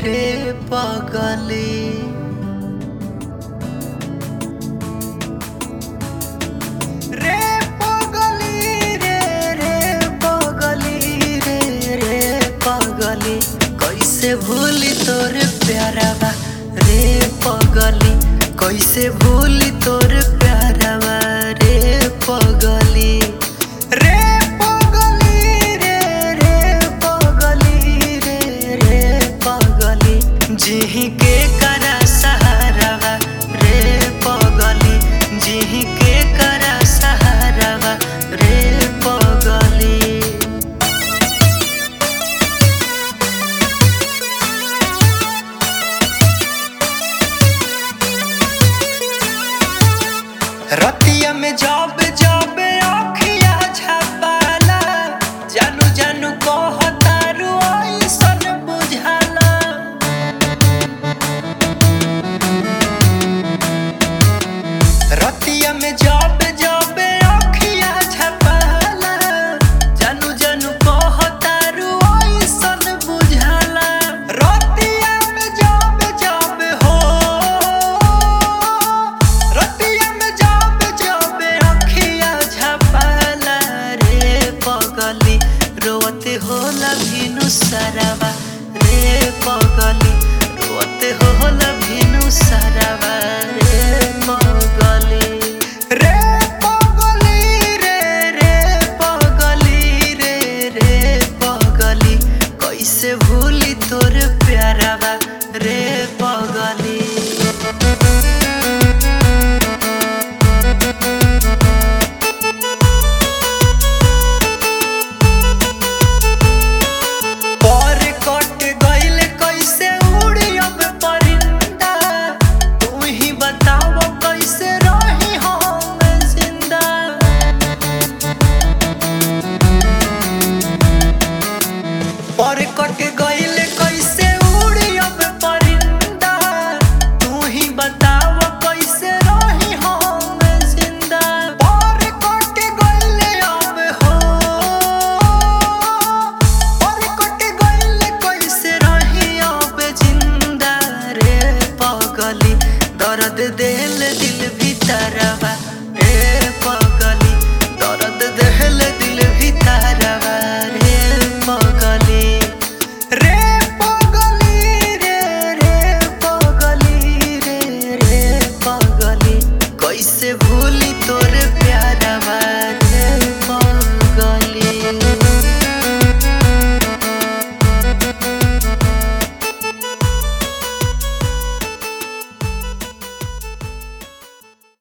रे पगली। रे पगली रे पगली रे पगली, कैसे भूली तोर प्यारवा रे पगली, कैसे भूली तोर प्यारवा रे पगली। रे पगली रे पगली रे पगली, जिही के करा सहारवा रे पगली, जिही के करा सहारवा रे पगली। रतिया में जब जब आँखिया झपाला, जानू जानू कहतारू ऐसन बुझाला। रतिया में जब जब आँखिया झपाला, जानू जानू कहतारू ऐसन बुझाला। रतिया में जब जब हो, रतिया में जब जब आँखिया झपाला रे पगली, रोते होला भिनु सरवा रे पगली, रोते होला भिनु सरवा रे पगली। रे पगली रे पगली रे पगली, कैसे भूली तोर प्यारवा रे पगली। पर कट गइल कैसे उड़ी अब परिंदा, तू ही बताव कैसे रही हम जिंदा। पर कट गइल अब हो, पर कट गइल कैसे रही अब जिंदा रे पगली, दर्द दिल दिल भीतर